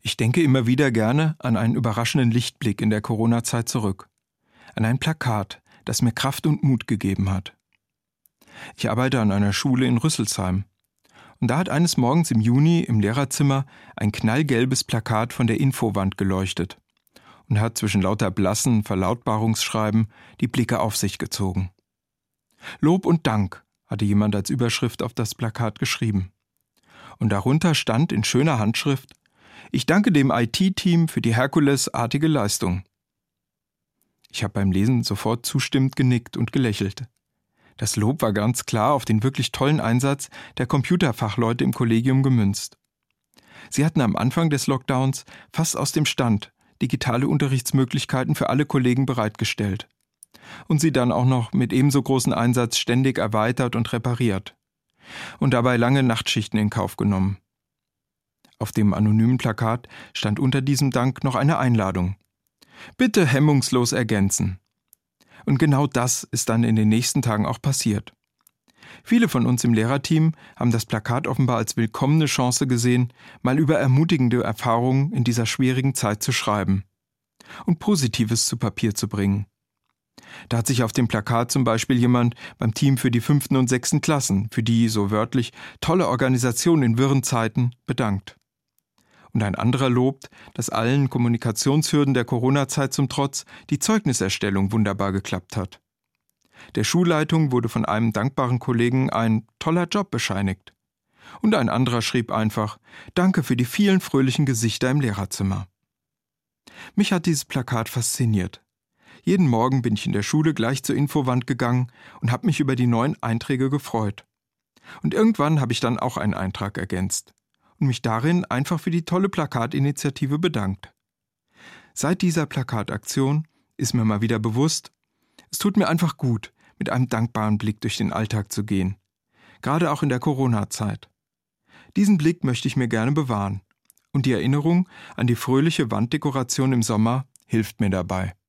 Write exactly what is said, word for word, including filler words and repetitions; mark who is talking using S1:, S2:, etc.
S1: Ich denke immer wieder gerne an einen überraschenden Lichtblick in der Corona-Zeit zurück. An ein Plakat, das mir Kraft und Mut gegeben hat. Ich arbeite an einer Schule in Rüsselsheim. Und da hat eines Morgens im Juni im Lehrerzimmer ein knallgelbes Plakat von der Infowand geleuchtet und hat zwischen lauter blassen Verlautbarungsschreiben die Blicke auf sich gezogen. Lob und Dank hatte jemand als Überschrift auf das Plakat geschrieben. Und darunter stand in schöner Handschrift: Ich danke dem I T-Team für die Herkulesartige Leistung. Ich habe beim Lesen sofort zustimmend genickt und gelächelt. Das Lob war ganz klar auf den wirklich tollen Einsatz der Computerfachleute im Kollegium gemünzt. Sie hatten am Anfang des Lockdowns fast aus dem Stand digitale Unterrichtsmöglichkeiten für alle Kollegen bereitgestellt. Und sie dann auch noch mit ebenso großem Einsatz ständig erweitert und repariert. Und dabei lange Nachtschichten in Kauf genommen. Auf dem anonymen Plakat stand unter diesem Dank noch eine Einladung. Bitte hemmungslos ergänzen. Und genau das ist dann in den nächsten Tagen auch passiert. Viele von uns im Lehrerteam haben das Plakat offenbar als willkommene Chance gesehen, mal über ermutigende Erfahrungen in dieser schwierigen Zeit zu schreiben und Positives zu Papier zu bringen. Da hat sich auf dem Plakat zum Beispiel jemand beim Team für die fünften und sechsten Klassen, für die, so wörtlich, tolle Organisation in wirren Zeiten bedankt. Und ein anderer lobt, dass allen Kommunikationshürden der Corona-Zeit zum Trotz die Zeugniserstellung wunderbar geklappt hat. Der Schulleitung wurde von einem dankbaren Kollegen ein toller Job bescheinigt. Und ein anderer schrieb einfach: Danke für die vielen fröhlichen Gesichter im Lehrerzimmer. Mich hat dieses Plakat fasziniert. Jeden Morgen bin ich in der Schule gleich zur Infowand gegangen und habe mich über die neuen Einträge gefreut. Und irgendwann habe ich dann auch einen Eintrag ergänzt und mich darin einfach für die tolle Plakatinitiative bedankt. Seit dieser Plakataktion ist mir mal wieder bewusst, es tut mir einfach gut, mit einem dankbaren Blick durch den Alltag zu gehen, gerade auch in der Corona-Zeit. Diesen Blick möchte ich mir gerne bewahren und die Erinnerung an die fröhliche Wanddekoration im Sommer hilft mir dabei.